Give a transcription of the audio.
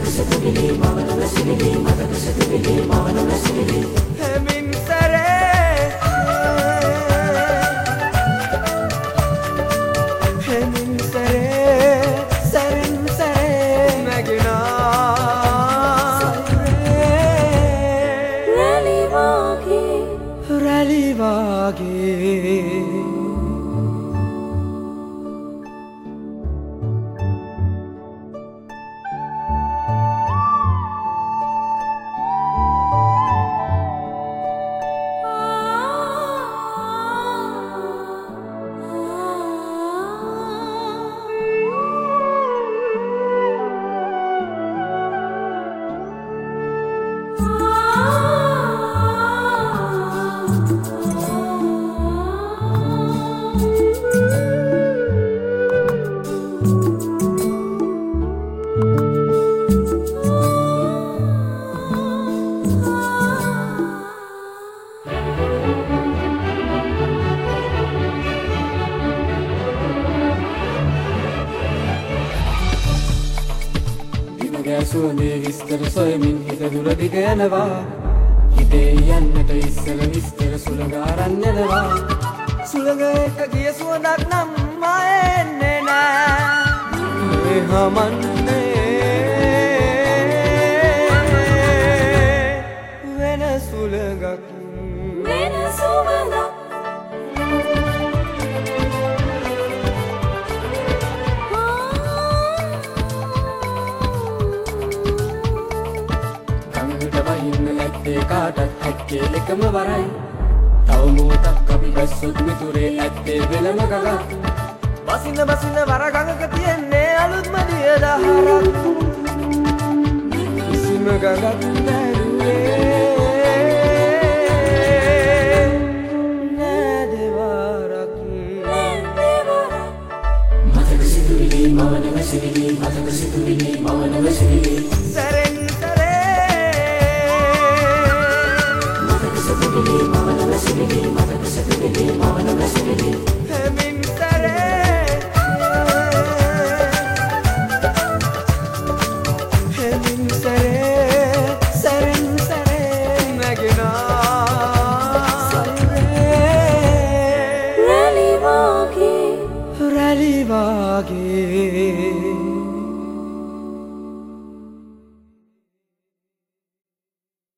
rally wage. සුවඳේ විස්තර සොයමින් හිත දුර දිග යනවා හිතේ යන්නට ඉස්සර විස්තර සුළඟ අරන් යනවා සුළඟ එක්ක ගිය සුවඳක් නම් එන්නේ නෑ හමන්නේ වෙන සුළඟක් වෙන සුවඳක් කාටත් හැක්කේ එකම වරයි තව මොහොතක් අපි බැස්සොත් මිතුරේ ඇත්තේ වෙනම ගඟක් බසින බසින වර ගඟක තියෙන්නේ අලුත්ම දිය දහරක් කිසිම ගඟක් නැරුවේ නෑ දෙවරක් මතක සිතුවිලි මවන වැසිවිලි මතක සිතුවිලි මවන වැසිවිලි සැරෙන් සැරේ Mother,